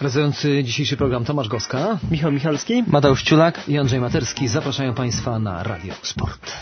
Realizujący dzisiejszy program Tomasz Goska, Michał Michalski, Mateusz Ciulak i Andrzej Materski zapraszają Państwa na Radio Sport.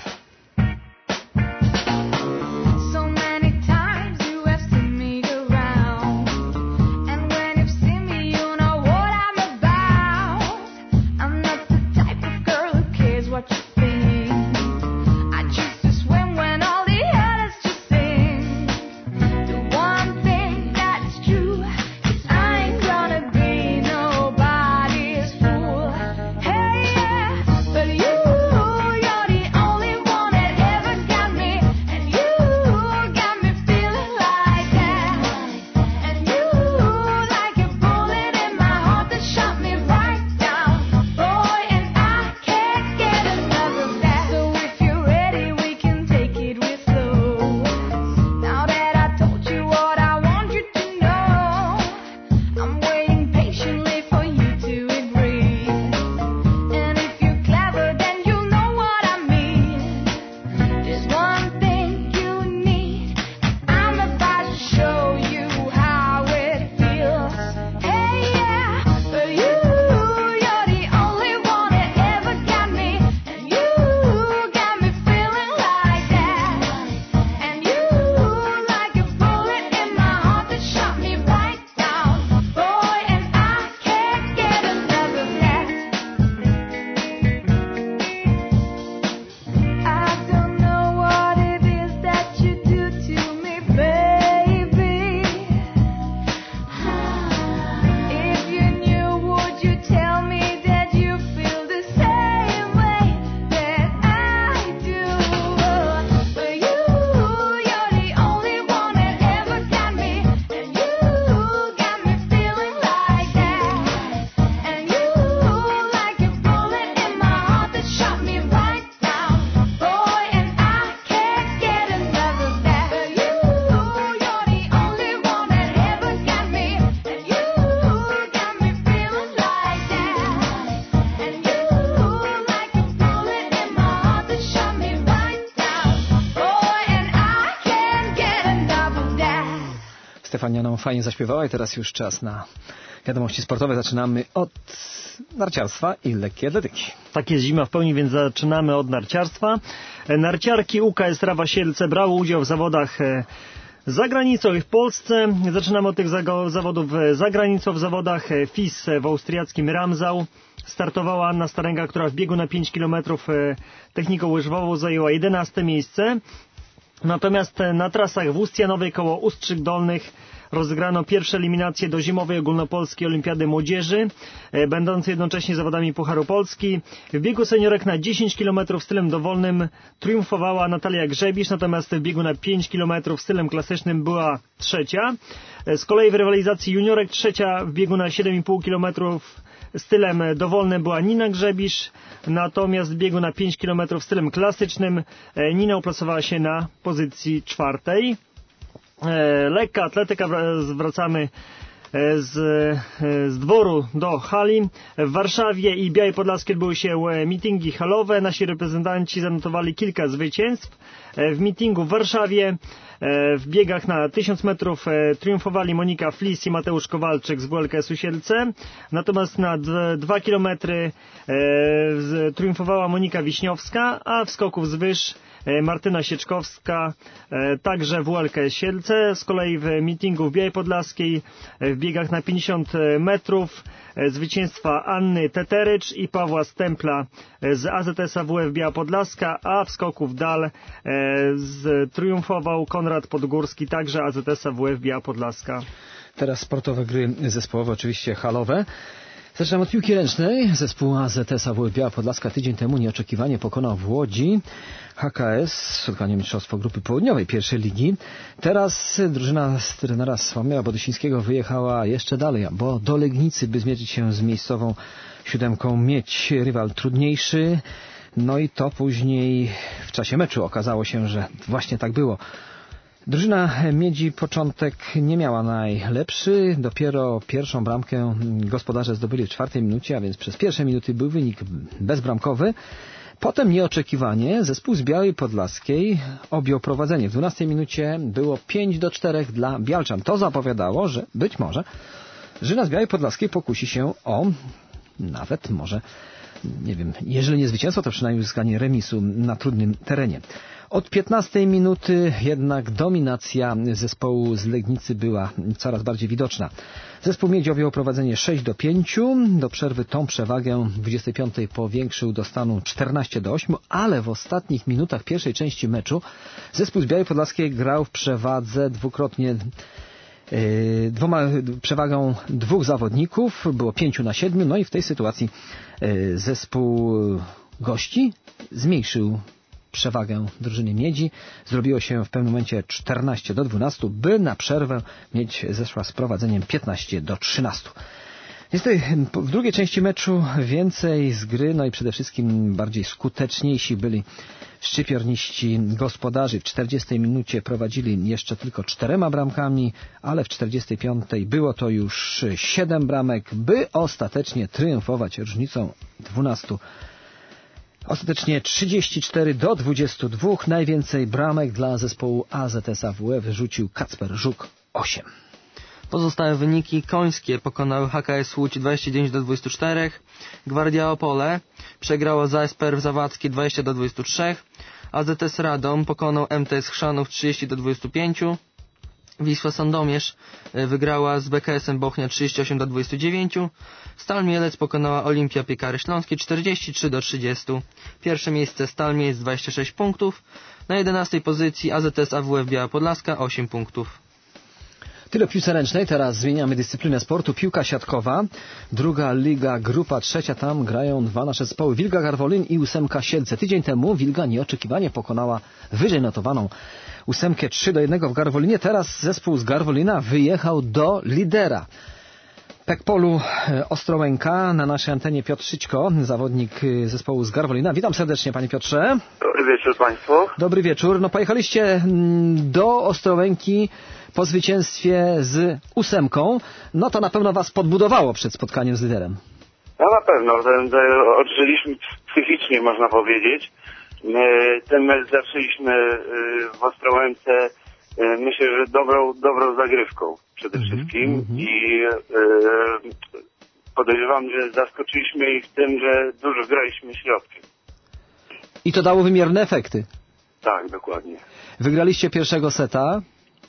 Stefania nam fajnie zaśpiewała i teraz już czas na wiadomości sportowe. Zaczynamy od narciarstwa i lekkiej atletyki. Tak jest, zima w pełni, więc zaczynamy od narciarstwa. Narciarki UKS Rawa Siedlce brały udział w zawodach za granicą i w Polsce. Zaczynamy od tych zawodów za granicą. W zawodach FIS w austriackim Ramsau startowała Anna Starenga, która w biegu na 5 km techniką łyżwową zajęła 11 miejsce. Natomiast na trasach w Ustianowej koło Ustrzyk Dolnych rozegrano pierwsze eliminacje do zimowej ogólnopolskiej olimpiady młodzieży, będącej jednocześnie zawodami Pucharu Polski. W biegu seniorek na 10 km stylem dowolnym triumfowała Natalia Grzebisz, natomiast w biegu na 5 km stylem klasycznym była trzecia. Z kolei w rywalizacji juniorek trzecia w biegu na 7,5 km stylem dowolnym była Nina Grzebisz, natomiast w biegu na 5 km stylem klasycznym Nina uplasowała się na pozycji czwartej. Lekka atletyka, zwracamy z dworu do hali. W Warszawie i Białej Podlaskiej odbyły się meetingi halowe. Nasi reprezentanci zanotowali kilka zwycięstw. W meetingu w Warszawie w biegach na 1000 metrów triumfowali Monika Flis i Mateusz Kowalczyk z WLKS-u Siedlce. Natomiast na 2 km triumfowała Monika Wiśniowska, a w skoku wzwyż Martyna Sieczkowska, także w WLKS Siedlce. Z kolei w meetingu w Białej Podlaskiej w biegach na 50 metrów zwycięstwa Anny Teterycz i Pawła Stempla z AZS AWF Biała Podlaska, a w skoku w dal triumfował Konrad Podgórski, także AZS AWF Biała Podlaska. Teraz sportowe gry zespołowe, oczywiście halowe. Zaczynamy od piłki ręcznej. Zespół AZS AWF Biała Podlaska tydzień temu nieoczekiwanie pokonał w Łodzi HKS w spotkaniu mistrzostwo grupy południowej pierwszej ligi. Teraz drużyna z trenera Sławomira Bodysińskiego wyjechała jeszcze dalej, bo do Legnicy, by zmierzyć się z miejscową siódemką. Mieć rywal trudniejszy. No i to później w czasie meczu okazało się, że właśnie tak było. Drużyna Miedzi początek nie miała najlepszy. Dopiero pierwszą bramkę gospodarze zdobyli w 4 minucie, a więc przez pierwsze minuty był wynik bezbramkowy. Potem nieoczekiwanie zespół z Białej Podlaskiej objął prowadzenie. W 12 minucie było 5-4 dla Bialczan. To zapowiadało, że być może Drużyna z Białej Podlaskiej pokusi się o nawet może, nie wiem, jeżeli nie zwycięstwo, to przynajmniej uzyskanie remisu na trudnym terenie. Od 15 minuty jednak dominacja zespołu z Legnicy była coraz bardziej widoczna. Zespół Miedzi objął prowadzenie 6-5. Do przerwy tą przewagę w 25 powiększył do stanu 14-8, ale w ostatnich minutach pierwszej części meczu zespół z Białej Podlaskiej grał w przewadze dwukrotnie przewagą dwóch zawodników, było 5-7, no i w tej sytuacji zespół gości zmniejszył przewagę drużyny Miedzi. Zrobiło się w pewnym momencie 14-12, by na przerwę Miedź zeszła z prowadzeniem 15-13. Niestety w drugiej części meczu więcej z gry, no i przede wszystkim bardziej skuteczniejsi byli szczypiorniści gospodarzy. W 40 minucie prowadzili jeszcze tylko 4 bramkami, ale w 45 było to już 7 bramek, by ostatecznie triumfować różnicą 12. Ostatecznie 34-22. Najwięcej bramek dla zespołu AZS AWF wyrzucił Kacper Żuk, 8. Pozostałe wyniki końskie pokonały HKS Łódź 29-24, Gwardia Opole przegrało z ASPR Zawadzkie 20-23, AZS Radom pokonał MTS Chrzanów 30-25, Wisła Sandomierz wygrała z BKS-em Bochnia 38-29, Stal Mielec pokonała Olimpia Piekary Śląskie 43-30. Pierwsze miejsce Stal Mielec 26 punktów, na 11 pozycji AZS AWF Biała Podlaska 8 punktów. Tyle w piłce ręcznej. Teraz zmieniamy dyscyplinę sportu. Piłka siatkowa. Druga liga, grupa trzecia. Tam grają 2 nasze zespoły. Wilga Garwolin i 8 Siedlce. Tydzień temu Wilga nieoczekiwanie pokonała wyżej notowaną 8 3-1 w Garwolinie. Teraz zespół z Garwolina wyjechał do lidera. Pekpolu Ostrołęka. Na naszej antenie Piotr Szyćko, zawodnik zespołu z Garwolina. Witam serdecznie, panie Piotrze. Dobry wieczór państwu. Dobry wieczór. No pojechaliście do Ostrołęki po zwycięstwie z 8. No to na pewno was podbudowało przed spotkaniem z liderem. No na pewno. Odżyliśmy psychicznie, można powiedzieć. Ten mecz zaczęliśmy w Ostrołęce, myślę, że dobrą zagrywką przede wszystkim. I podejrzewam, że zaskoczyliśmy ich tym, że dużo graliśmy środkiem. I to dało wymierne efekty. Tak, dokładnie. Wygraliście pierwszego seta.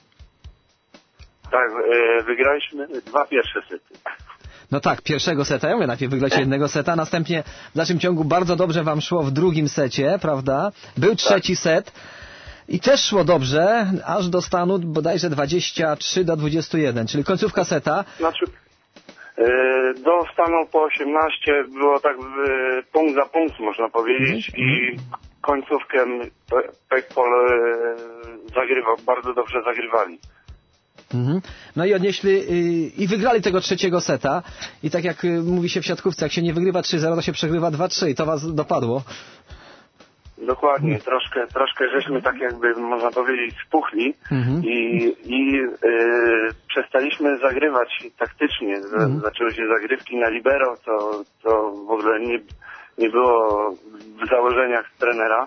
Tak, wygraliśmy 2 pierwsze sety. No tak, pierwszego seta. Ja mówię, najpierw wygraliście jednego seta, następnie w dalszym ciągu bardzo dobrze wam szło w drugim secie, prawda? Był trzeci set i też szło dobrze, aż do stanu bodajże 23-21, czyli końcówka seta. Znaczy, do stanu po 18 było tak punkt za punkt, można powiedzieć, i końcówkę Pekpol zagrywał, bardzo dobrze zagrywali. No i odnieśli i wygrali tego trzeciego seta i tak jak mówi się w siatkówce, jak się nie wygrywa 3-0, to się przegrywa 2-3 i to was dopadło. Dokładnie, troszkę żeśmy tak jakby, można powiedzieć, spuchli i przestaliśmy zagrywać taktycznie. Zaczęły się zagrywki na libero, co w ogóle nie było w założeniach trenera.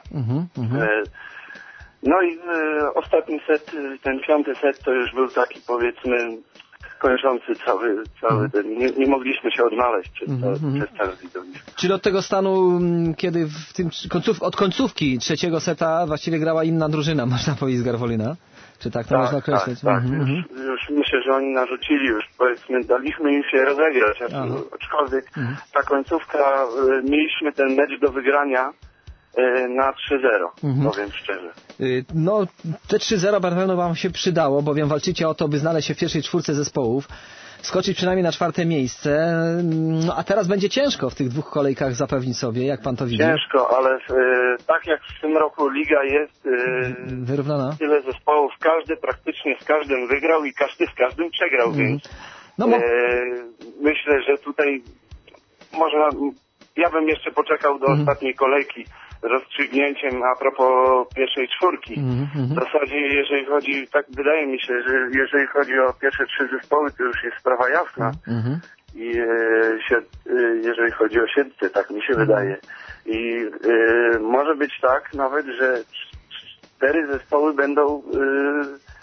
No i ostatni set, ten 5. set to już był taki, powiedzmy, kończący cały ten. Nie mogliśmy się odnaleźć przez cały widowisko. Czyli od tego stanu, kiedy w tym od końcówki trzeciego seta właściwie grała inna drużyna, można powiedzieć, z Garwolina? Czy tak to można określić? Tak. Już myślę, że oni narzucili, już powiedzmy, daliśmy im się rozegrać, aczkolwiek ta końcówka, mieliśmy ten mecz do wygrania na 3-0, powiem szczerze. No, te 3-0 na pewno wam się przydało, bowiem walczycie o to, by znaleźć się w pierwszej czwórce zespołów, skoczyć przynajmniej na 4. miejsce, no a teraz będzie ciężko w tych 2 kolejkach zapewnić sobie, jak pan to widzi? Ciężko, ale tak jak w tym roku liga jest wyrównana, tyle zespołów, każdy praktycznie z każdym wygrał i każdy z każdym przegrał, więc myślę, że tutaj można, ja bym jeszcze poczekał do ostatniej kolejki rozstrzygnięciem a propos pierwszej czwórki. W zasadzie, jeżeli chodzi, tak wydaje mi się, że jeżeli chodzi o pierwsze 3 zespoły, to już jest sprawa jasna. I jeżeli chodzi o Siedlce, tak mi się wydaje. I może być tak nawet, że 4 zespoły będą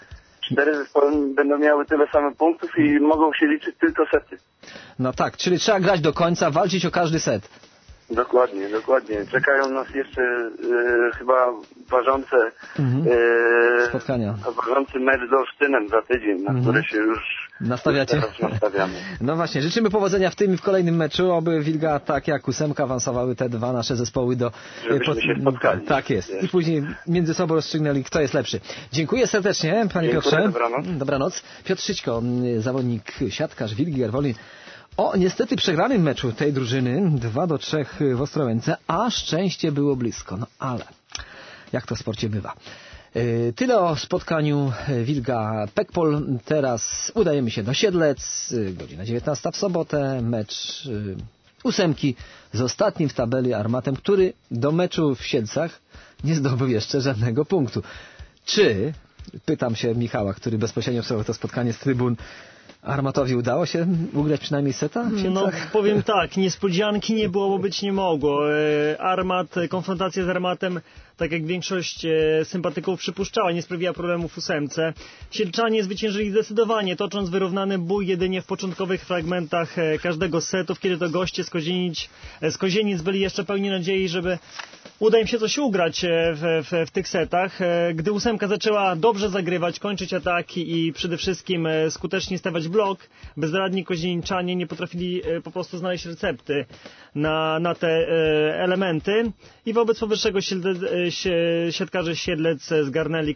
4 zespoły będą miały tyle samo punktów i mogą się liczyć tylko sety. No tak, czyli trzeba grać do końca, walczyć o każdy set. Dokładnie. Czekają nas jeszcze chyba ważące spotkania. Ważący mecz z Olsztynem za tydzień, na które się już nastawiacie? Teraz nastawiamy. No właśnie, życzymy powodzenia w tym i w kolejnym meczu, oby Wilga tak jak 8 awansowały te dwa nasze zespoły do... Żebyśmy się spotkali. Tak jest. I później między sobą rozstrzygnęli, kto jest lepszy. Dziękuję serdecznie, panie Piotrze. Dobranoc. Piotr Szyćko, zawodnik siatkarz Wilgi Garwolin. O niestety przegranym meczu tej drużyny 2-3 w Ostrołęce, a szczęście było blisko. No ale jak to w sporcie bywa. Tyle o spotkaniu Wilga Pekpol. Teraz udajemy się do Siedlec. Godzina 19 w sobotę. Mecz 8 z ostatnim w tabeli Armatem, który do meczu w Siedlcach nie zdobył jeszcze żadnego punktu. Czy, pytam się Michała, który bezpośrednio obserwował to spotkanie z trybun, Armatowi udało się ugrać przynajmniej seta? No powiem tak, niespodzianki nie było, bo być nie mogło. Konfrontacja z Armatem, tak jak większość sympatyków przypuszczała, nie sprawiła problemów w 8. Siedlczanie zwyciężyli zdecydowanie, tocząc wyrównany bój jedynie w początkowych fragmentach każdego setu, kiedy to goście z Kozienic byli jeszcze pełni nadziei, żeby uda im się coś ugrać w tych setach. Gdy 8 zaczęła dobrze zagrywać, kończyć ataki i przede wszystkim skutecznie stawiać blok, bezradni kozieniczanie nie potrafili po prostu znaleźć recepty na te elementy i wobec powyższego siatkarze Siedlec zgarnęli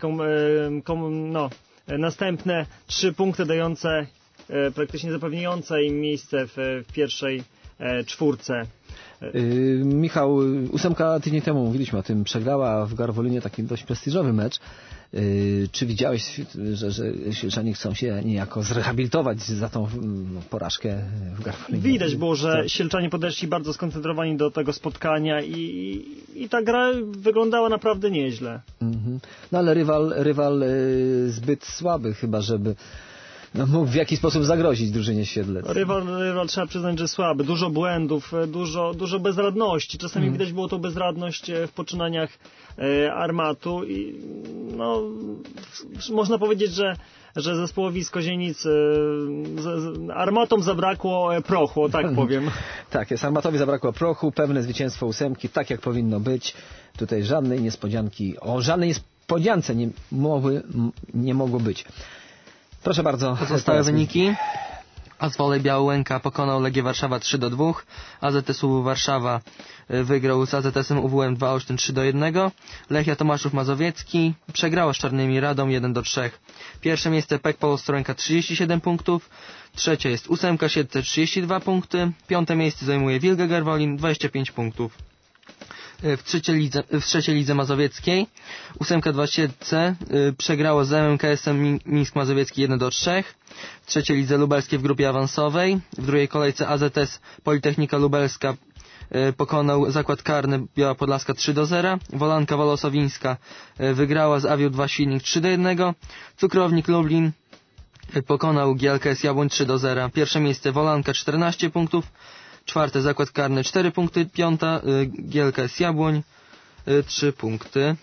następne 3 punkty dające, praktycznie zapewniające im miejsce w pierwszej czwórce. Michał, 8 tydzień temu mówiliśmy o tym, przegrała w Garwolinie taki dość prestiżowy mecz. Czy widziałeś, że Siedlczanie chcą się niejako zrehabilitować za tą porażkę w Garwolinie? Widać było, że Siedlczanie podeszli bardzo skoncentrowani do tego spotkania i ta gra wyglądała naprawdę nieźle. No ale rywal zbyt słaby chyba, żeby mógł w jakiś sposób zagrozić drużynie Siedlec. Rywal trzeba przyznać, że słaby. Dużo błędów, dużo bezradności. Czasami widać było to bezradność w poczynaniach Armatu i można powiedzieć, że zespołowi z Kozienic Armatom zabrakło prochu, tak powiem. Tak jest, Armatowi zabrakło prochu, pewne zwycięstwo 8, tak jak powinno być. Tutaj żadnej niespodzianki, o żadnej niespodziance nie mogło być. Proszę bardzo. Pozostałe wyniki. Azwolej Białęka pokonał Legię Warszawa 3-2. AZS UW Warszawa wygrał z AZS-em UWM 2 Olsztyn 3-1. Lechia Tomaszów Mazowiecki przegrała z Czarnymi Radom 1-3. Pierwsze miejsce Pekpol Ostrołęka 37 punktów. Trzecie jest 8 Siedlce 32 punkty. Piąte miejsce zajmuje Wilga Garwolin 25 punktów. W trzeciej lidze mazowieckiej 8 2 Siedlce przegrało z MKS-em Mińsk Mazowiecki 1-3. W trzeciej lidze lubelskiej w grupie awansowej. W drugiej kolejce AZS Politechnika Lubelska pokonał Zakład Karny Biała Podlaska 3-0. Wolanka Wolosowińska wygrała z Awiu 2 Silnik 3-1. Cukrownik Lublin pokonał GLKS Jabłoń 3-0. Pierwsze miejsce Wolanka 14 punktów. Czwarte Zakład Karny 4 punkty, piąta GLKS Jabłoń 3 punkty.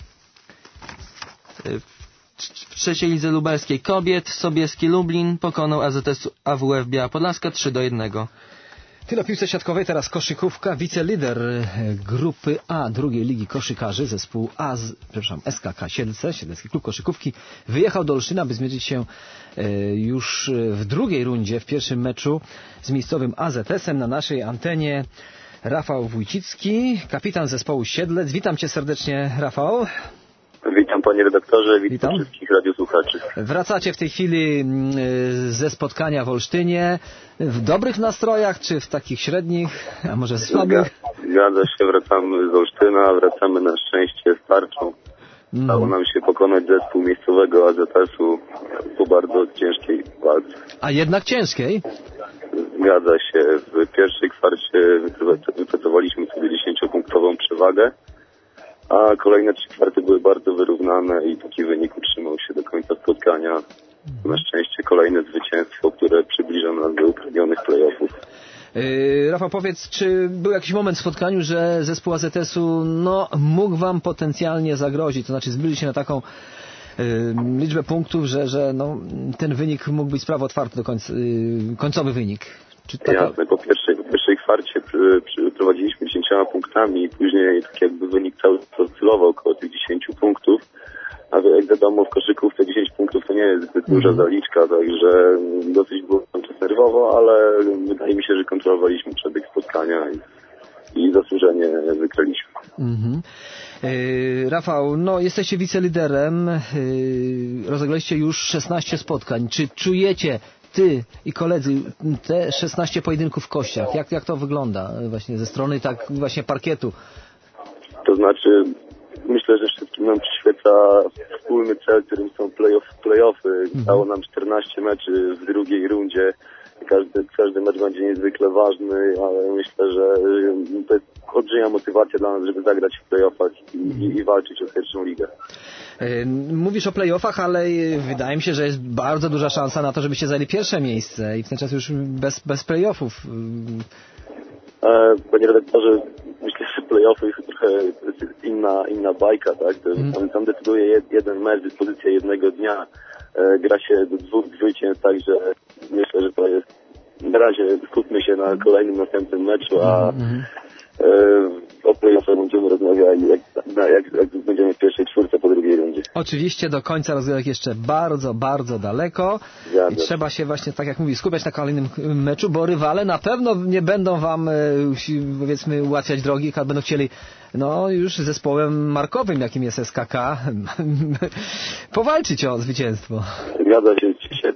W trzeciej lidze lubelskiej kobiet Sobieski Lublin pokonał AZS AWF Biała Podlaska 3-1. Tyle o piłce siatkowej, teraz koszykówka. Wicelider grupy A drugiej ligi koszykarzy, zespół SKK Siedlce, Siedlecki Klub Koszykówki, wyjechał do Olsztyna, by zmierzyć się już w drugiej rundzie, w pierwszym meczu z miejscowym AZS-em. Na naszej antenie Rafał Wójcicki, kapitan zespołu Siedlec. Witam cię serdecznie, Rafał. Witam panie redaktorze, witam wszystkich radiosłuchaczy. Wracacie w tej chwili ze spotkania w Olsztynie. W dobrych nastrojach, czy w takich średnich, a może słabych? Zgadza się, wracamy z Olsztyna, wracamy na szczęście z tarczą. Udało nam się pokonać zespół miejscowego AZS-u po bardzo ciężkiej walce. A jednak ciężkiej? Zgadza się, w pierwszej kwarcie wypracowaliśmy sobie 10-punktową przewagę, a kolejne 3 kwarty były bardzo wyrównane i taki wynik utrzymał się do końca spotkania. Na szczęście kolejne zwycięstwo, które przybliża nas do upragnionych play-offów. Rafał, powiedz, czy był jakiś moment w spotkaniu, że zespół AZS-u mógł wam potencjalnie zagrozić, to znaczy zbyli się na taką liczbę punktów, że no, ten wynik mógł być sprawy otwarte do końca, końcowy wynik. Czy taka... Jasne, po pierwszej kwarcie prowadziliśmy 10 punktami i później tak jakby wynik cały oscylował około tych 10 punktów. A jak wiadomo, w koszykówce 10 punktów to nie jest zbyt duża zaliczka, także dosyć było nerwowo, ale wydaje mi się, że kontrolowaliśmy przebieg spotkania i zasłużenie wykryliśmy. Rafał, no jesteście wiceliderem, rozegraliście już 16 spotkań. Czy czujecie, ty i koledzy, te 16 pojedynków w kościach? Jak to wygląda właśnie ze strony tak właśnie parkietu? To znaczy, myślę, że wszystkim nam przyświeca wspólny cel, którym są play-offy. Dało nam 14 meczy w drugiej rundzie. Każdy mecz będzie niezwykle ważny, ale myślę, że to jest olbrzymia motywacja dla nas, żeby zagrać w play-offach i walczyć o pierwszą ligę. Mówisz o play-offach, ale wydaje mi się, że jest bardzo duża szansa na to, żebyście zajęli pierwsze miejsce i w ten czas już bez play-offów. Panie redaktorze, myślę, że play-offy jest trochę inna bajka, tak? Tam decyduje jeden mecz, dyspozycja jednego dnia. Gra się do 2 zwycięstw, także myślę, że to jest... Na razie skupmy się na kolejnym, następnym meczu, a o play-offach będziemy rozmawiać, jak będziemy w pierwszej czwórce po drugiej rundzie. Oczywiście do końca rozgrywek jeszcze bardzo, bardzo daleko. I trzeba się właśnie, tak jak mówi, skupiać na kolejnym meczu, bo rywale na pewno nie będą wam, powiedzmy, ułatwiać drogi, będą chcieli no już zespołem markowym, jakim jest SKK, powalczyć o zwycięstwo. Zgadza się.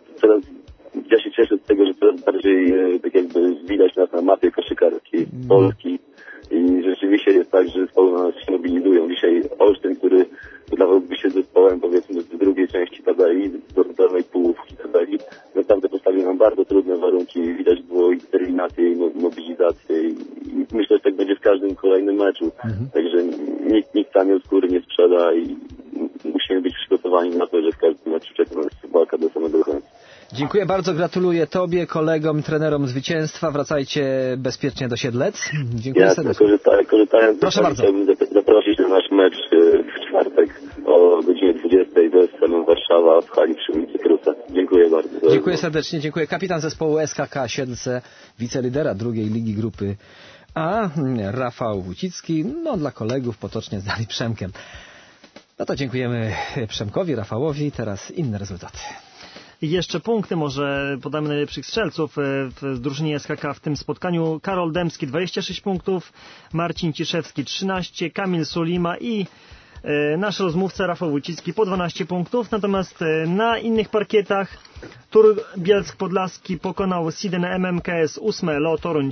Ja się cieszę z tego, że coraz bardziej tak jakby widać nas na mapie koszykarskiej Polski i rzeczywiście jest tak, że zespoły na nas się mobilizują. Dzisiaj Olsztyn, który wydawałby się zespołem, powiedzmy, z drugiej części tabeli, do dolnej połówki tabeli, naprawdę postawił nam bardzo trudne warunki. Widać było i determinację, i mobilizację i myślę, że tak będzie w każdym kolejnym meczu. Także nikt tam skóry nie sprzeda i musimy być przygotowani na to, że w każdym meczu czeka nas walka do samego końca. Dziękuję bardzo, gratuluję Tobie, kolegom, trenerom zwycięstwa. Wracajcie bezpiecznie do Siedlec. Dziękuję serdecznie. Korzystając, proszę bardzo. Chciałbym zaprosić na nasz mecz w czwartek o godzinie 20 do SLM Warszawa w hali przy ulicy Krusa. Dziękuję bardzo. Dziękuję serdecznie, dziękuję. Kapitan zespołu SKK Siedlce, wicelidera drugiej ligi grupy A, Rafał Wójcicki, no dla kolegów potocznie zwani Przemkiem. No to dziękujemy Przemkowi, Rafałowi. Teraz inne rezultaty. I jeszcze punkty może podamy najlepszych strzelców w drużynie SKK w tym spotkaniu. Karol Dębski 26 punktów, Marcin Ciszewski 13, Kamil Sulima i nasz rozmówca Rafał Wójcicki po 12 punktów. Natomiast na innych parkietach Tur Bielsk Podlaski pokonał Siden MMKS 8 LO Toruń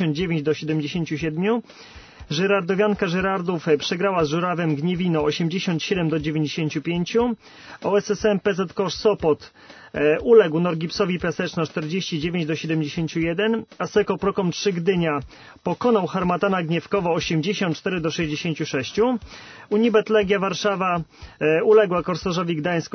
79-77. Żyrardowianka Żyrardów przegrała z Żurawem Gniewino 87-95. OSSM PZ Kosz Sopot uległ Norgipsowi Peseczno 49-71. Aseko Prokom 3 Gdynia pokonał Harmatana Gniewkowo 84-66. Unibet Legia Warszawa uległa Korsarzowi Gdańsk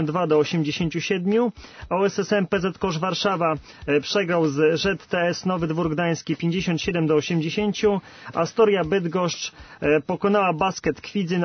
82-87. OSSM PZ Kosz Warszawa przegrał z ZTS Nowy Dwór Gdański 57-80. Astoria Bydgoszcz pokonała Basket Kwidzyn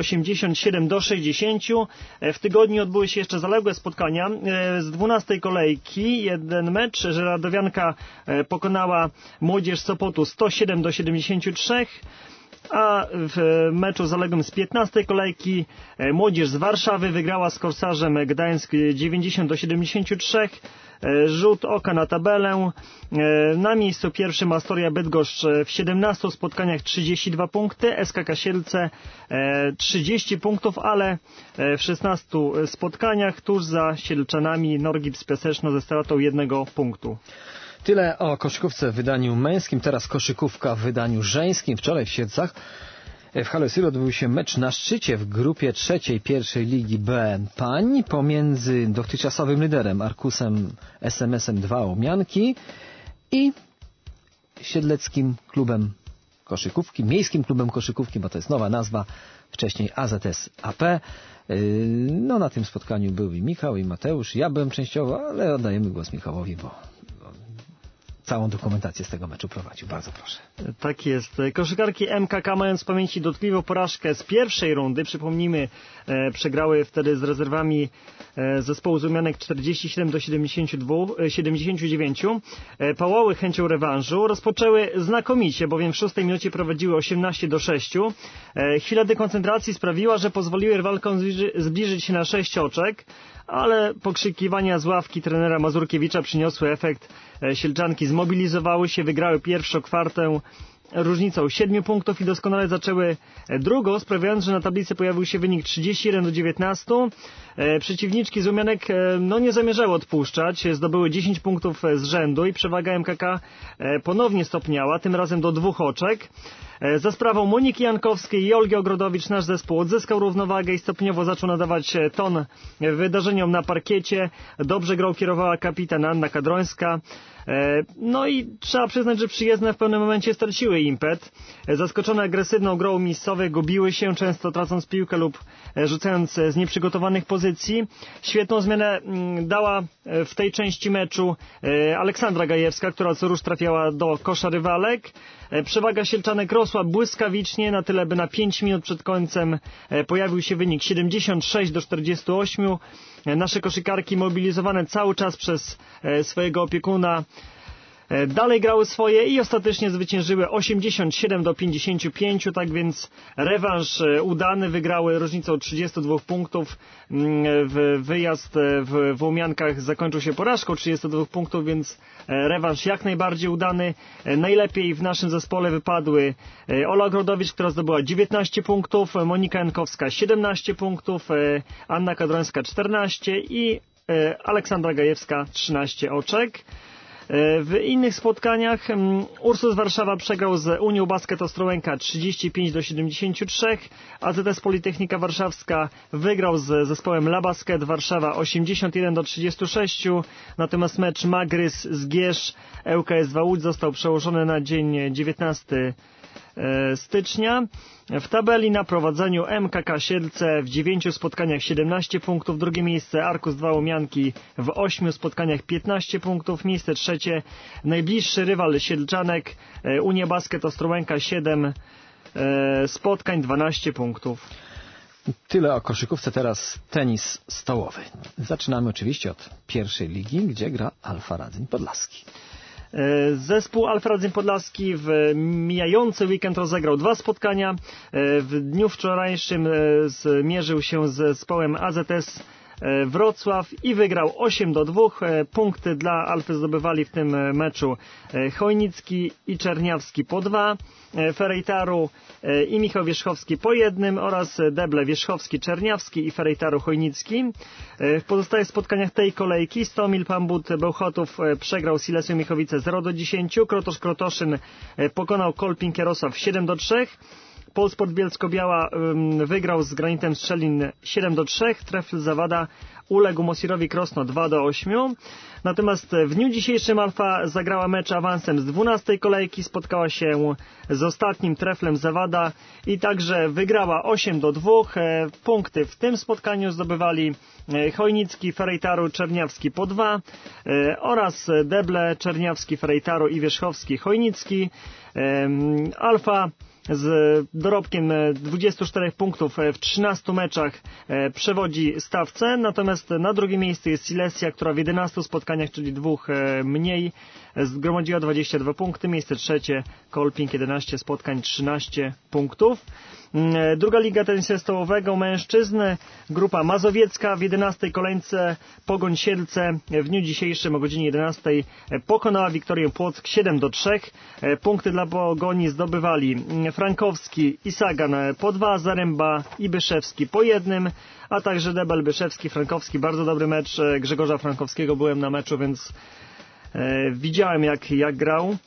87-60. W tygodniu odbyły się jeszcze zaległe spotkania. Z 12 kolejki jeden mecz. Żyrardowianka pokonała Młodzież Sopotu 107-73. A w meczu zaległym z 15 kolejki Młodzież z Warszawy wygrała z Korsarzem Gdańsk 90-73. Rzut oka na tabelę. Na miejscu pierwszym Astoria Bydgoszcz w 17 spotkaniach 32 punkty. SKK Siedlce 30 punktów, ale w 16 spotkaniach tuż za Siedlczanami Norgips Piaseczno ze stratą 1 punktu. Tyle o koszykówce w wydaniu męskim, teraz koszykówka w wydaniu żeńskim. Wczoraj w Siedlcach w Halo Syro odbył się mecz na szczycie w grupie trzeciej pierwszej Ligi B pań pomiędzy dotychczasowym liderem Arkusem SMS-em 2 Łomianki i Siedleckim Klubem Koszykówki, Miejskim Klubem Koszykówki, bo to jest nowa nazwa, wcześniej AZS AP. No na tym spotkaniu był i Michał, i Mateusz, ja byłem częściowo, ale oddajemy głos Michałowi, bo całą dokumentację z tego meczu prowadził. Bardzo proszę. Tak jest. Koszykarki MKK, mając w pamięci dotkliwą porażkę z pierwszej rundy, przypomnijmy, przegrały wtedy z rezerwami zespołu Złomianek 47-79, pałały chęcią rewanżu, rozpoczęły znakomicie, bowiem w 6 minucie prowadziły 18-6. Chwila dekoncentracji sprawiła, że pozwoliły rywalkom zbliżyć się na 6 oczek, ale pokrzykiwania z ławki trenera Mazurkiewicza przyniosły efekt. Sielczanki zmobilizowały się, wygrały pierwszą kwartę różnicą 7 punktów i doskonale zaczęły drugą, sprawiając, że na tablicy pojawił się wynik 31-19. Przeciwniczki Złomianek nie zamierzały odpuszczać, zdobyły 10 punktów z rzędu i przewaga MKK ponownie stopniała, tym razem do 2 oczek. Za sprawą Moniki Jankowskiej i Olgi Ogrodowicz nasz zespół odzyskał równowagę i stopniowo zaczął nadawać ton wydarzeniom na parkiecie. Dobrze grą kierowała kapitan Anna Kadrońska. No i trzeba przyznać, że przyjezdne w pewnym momencie straciły impet. Zaskoczone agresywną grą miejscowe gubiły się, często tracąc piłkę lub rzucając z nieprzygotowanych pozycji. Świetną zmianę dała w tej części meczu Aleksandra Gajewska, która co rusz trafiała do kosza rywalek. Przewaga Sielczanek rosła błyskawicznie, na tyle, by na 5 minut przed końcem pojawił się wynik 76-48. Nasze koszykarki, mobilizowane cały czas przez swojego opiekuna, dalej grały swoje i ostatecznie zwyciężyły 87-55, tak więc rewanż udany, wygrały różnicą 32 punktów. Wyjazd w Łomiankach zakończył się porażką 32 punktów, więc rewanż jak najbardziej udany. Najlepiej w naszym zespole wypadły Ola Ogrodowicz, która zdobyła 19 punktów, Monika Jankowska 17 punktów, Anna Kadrońska 14 i Aleksandra Gajewska 13 oczek. W innych spotkaniach Ursus Warszawa przegrał z Unią Basket Ostrołęka 35-73, AZS Politechnika Warszawska wygrał z zespołem La Basket Warszawa 81-36, natomiast mecz Magrys z Gierz ŁKS-2 Łódź został przełożony na dzień 19 stycznia. W tabeli na prowadzeniu MKK Sielce w 9 spotkaniach 17 punktów, drugie miejsce Arkus 2 Łomianki w 8 spotkaniach 15 punktów, miejsce trzecie najbliższy rywal Sielczanek Unia Basket Ostrołęka 7 spotkań 12 punktów. Tyle o koszykówce, teraz tenis stołowy. Zaczynamy oczywiście od pierwszej ligi, gdzie gra Alfa Radzyń Podlaski. Zespół Alfa Radzyń Podlaski w mijający weekend rozegrał 2 spotkania. W dniu wczorajszym zmierzył się z zespołem AZS Wrocław i wygrał 8-2. Punkty dla Alfy zdobywali w tym meczu Chojnicki i Czerniawski po 2, Ferejtaru i Michał Wierzchowski po 1 oraz Deble Wierzchowski, Czerniawski i Ferejtaru Chojnicki. W pozostałych spotkaniach tej kolejki Stomil Pambut Bełchatów przegrał z Silesią Michowice 0-10, Krotosz Krotoszyn pokonał Kolping Jarosław 7-3, Polsport Bielsko-Biała wygrał z Granitem Strzelin 7-3, Trefl Zawada uległ Mosirowi Krosno 2-8. Natomiast w dniu dzisiejszym Alfa zagrała mecz awansem z 12 kolejki, spotkała się z ostatnim Treflem Zawada i także wygrała 8-2. Punkty w tym spotkaniu zdobywali Chojnicki, Ferejtaru, Czerniawski po 2 oraz Deble, Czerniawski, Ferejtaru i Wierzchowski, Chojnicki. Alfa z dorobkiem 24 punktów w 13 meczach przewodzi stawce, natomiast na drugim miejscu jest Silesia, która w 11 spotkaniach, czyli 2 mniej, zgromadziła 22 punkty. Miejsce trzecie Kolping, 11 spotkań, 13 punktów. Druga liga tenisa stołowego mężczyzn, grupa mazowiecka w 11 kolejce Pogoń Sielce w dniu dzisiejszym o godzinie 11 pokonała Wiktorię Płock 7-3. Punkty dla Pogoni zdobywali Frankowski i Sagan po 2, Zaręba i Byszewski po 1, a także Debel, Byszewski, Frankowski. Bardzo dobry mecz Grzegorza Frankowskiego, byłem na meczu, więc widziałem jak grał.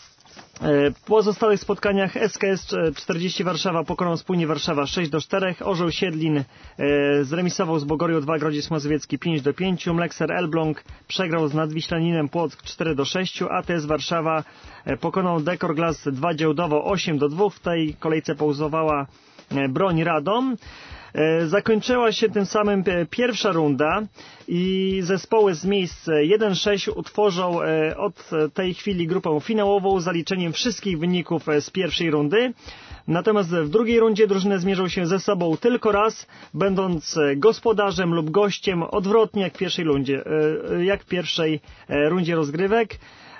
W pozostałych spotkaniach SKS 40 Warszawa pokonał Spójnie Warszawa 6-4, Orzeł Siedlin zremisował z Bogorią 2, Grodzisk Mazowiecki 5-5, Mlekser Elbląg przegrał z Nadwiślaninem Płock 4-6, ATS Warszawa pokonał Dekor Glass 2 Działdowo 8-2. W tej kolejce pauzowała Broń Radom. Zakończyła się tym samym pierwsza runda i zespoły z miejsc 1-6 utworzą od tej chwili grupę finałową z zaliczeniem wszystkich wyników z pierwszej rundy. Natomiast w drugiej rundzie drużyny zmierzą się ze sobą tylko raz, będąc gospodarzem lub gościem, odwrotnie jak w pierwszej rundzie rozgrywek.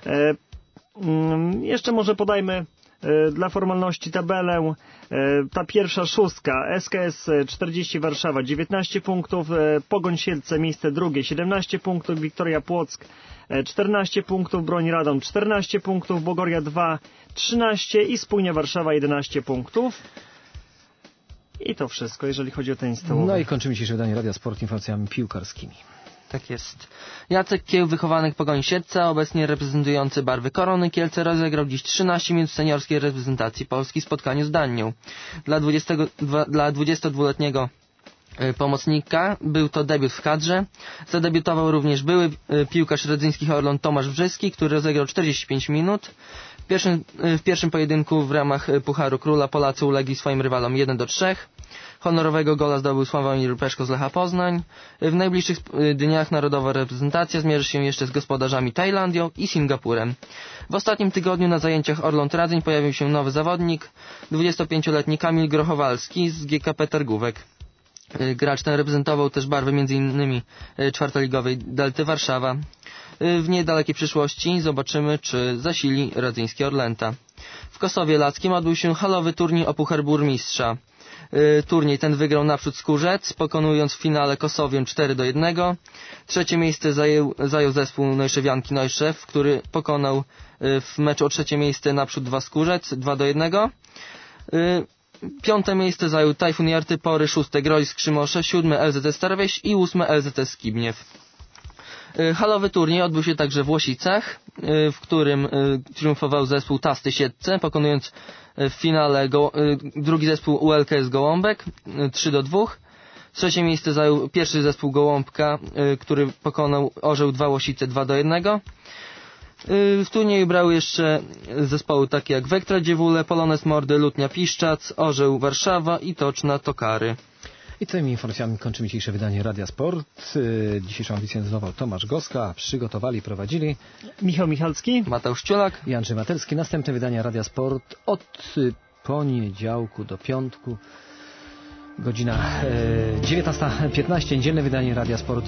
Jeszcze może podajmy dla formalności tabelę. Ta pierwsza szóstka: SKS 40 Warszawa 19 punktów, Pogoń Siedlce miejsce drugie 17 punktów, Wiktoria Płock 14 punktów, Broń Radom 14 punktów, Bogoria 2 13 i Spójnia Warszawa 11 punktów. I to wszystko, jeżeli chodzi o tenis stołowy. No i kończymy dzisiejsze wydanie Radia Sport informacjami piłkarskimi. Tak jest. Jacek Kieł, wychowany w Pogoni Siedlce, obecnie reprezentujący barwy Korony Kielce, rozegrał dziś 13 minut seniorskiej reprezentacji Polski w spotkaniu z Danią. Dla 22-letniego pomocnika był to debiut w kadrze. Zadebiutował również były piłkarz Radzyńskich Orląt Tomasz Brzeski, który rozegrał 45 minut. W pierwszym pojedynku w ramach Pucharu Króla Polacy ulegli swoim rywalom 1-3. Honorowego gola zdobył Sławomir Peszko z Lecha Poznań. W najbliższych dniach narodowa reprezentacja zmierzy się jeszcze z gospodarzami Tajlandią i Singapurem. W ostatnim tygodniu na zajęciach Orląt Radzyń pojawił się nowy zawodnik, 25-letni Kamil Grochowalski z GKP Targówek. Gracz ten reprezentował też barwy m.in. czwartoligowej Delty Warszawa. W niedalekiej przyszłości zobaczymy, czy zasili radzyńskie Orlęta. W Kosowie Lackim odbył się halowy turniej o Puchar Burmistrza. Turniej ten wygrał naprzód Skórzec, pokonując w finale Kosowian 4-1. Trzecie miejsce zajął zespół Neuszewianki Neuszew, który pokonał w meczu o trzecie miejsce naprzód 2 Skórzec 2-1. Piąte miejsce zajął Tajfun Jarty Pory, szóste Grolisk Krzymosze, siódme LZT Stara Wieś i ósme LZT Skibniew. Halowy turniej odbył się także w Łosicach, w którym triumfował zespół Tasty Siedlce, pokonując w finale drugi zespół ULKS Gołąbek 3-2. Trzecie miejsce zajął pierwszy zespół Gołąbka, który pokonał Orzeł 2 Łosice 2-1. W turnieju brały jeszcze zespoły takie jak Wektra Dziewule, Polones Mordy, Lutnia Piszczac, Orzeł Warszawa i Toczna Tokary. I tymi informacjami kończymy dzisiejsze wydanie Radia Sport. Dzisiejszą audycję nadawał Tomasz Goska, przygotowali i prowadzili Michał Michalski, Mateusz Ciulak i Andrzej Matelski. Następne wydania Radia Sport od poniedziałku do piątku, godzina 19:15. Niedzielne wydanie Radia Sport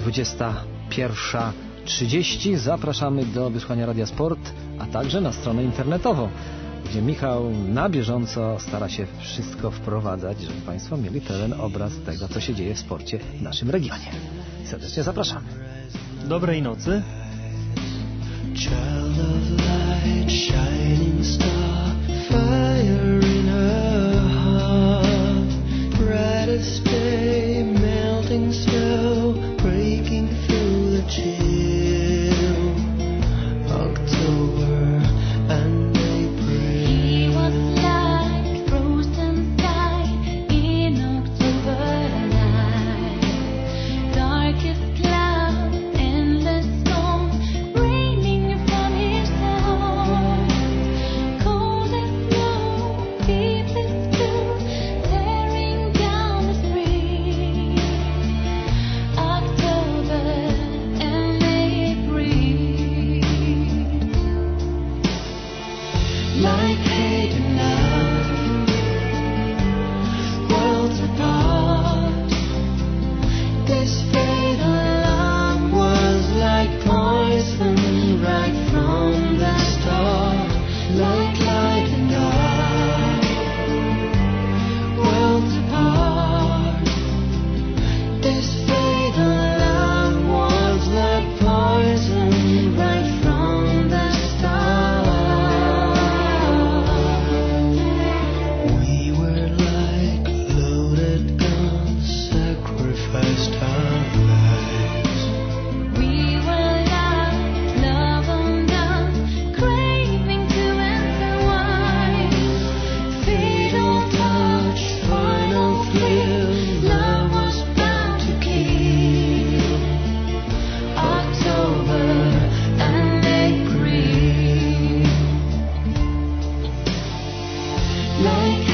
21:30. Zapraszamy do wysłuchania Radia Sport, a także na stronę internetową, gdzie Michał na bieżąco stara się wszystko wprowadzać, żeby Państwo mieli pełen obraz tego, co się dzieje w sporcie w naszym regionie. Serdecznie zapraszamy. Dobrej nocy. Child of light, shining star, fire in her heart, brightest day, melting snow, breaking through the chill, October and like hate and love, worlds apart. This fatal love was like poison right from the start, like light and dark, worlds apart. This fatal love was like poison right from the start. Like